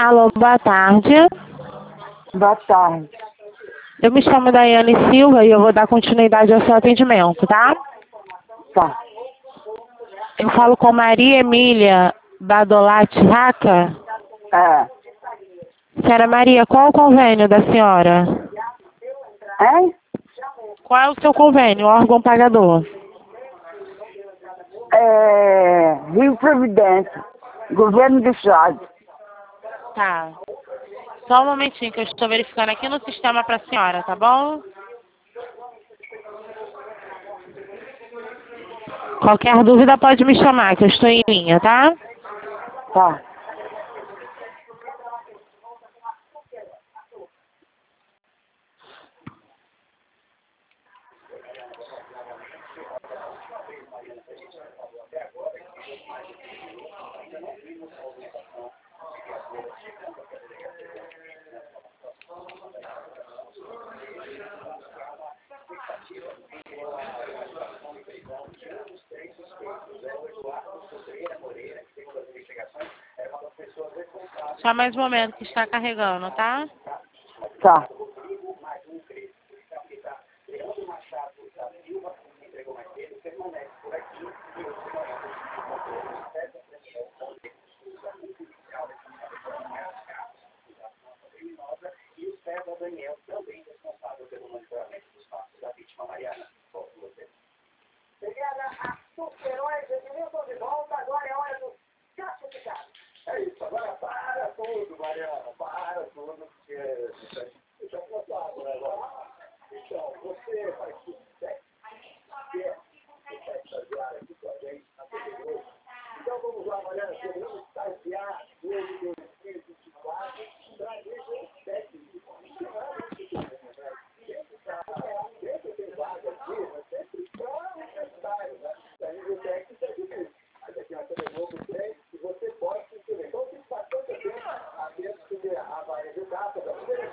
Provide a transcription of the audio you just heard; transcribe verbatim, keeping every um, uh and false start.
Alô, boa tarde. Boa tarde. Eu me chamo Daiane Silva e eu vou dar continuidade ao seu atendimento, tá? Tá. Eu falo com Maria Emília Badolati Raca. É. Senhora Maria, qual o convênio da senhora? Hein? Qual é o seu convênio, órgão pagador? É... Rio Providência. Governo do Estado. Tá. Só um momentinho que eu estou verificando aqui no sistema para a senhora, tá bom? Qualquer dúvida pode me chamar, que eu estou em linha, tá? Tá. Só mais um momento que está carregando, tá? Tá.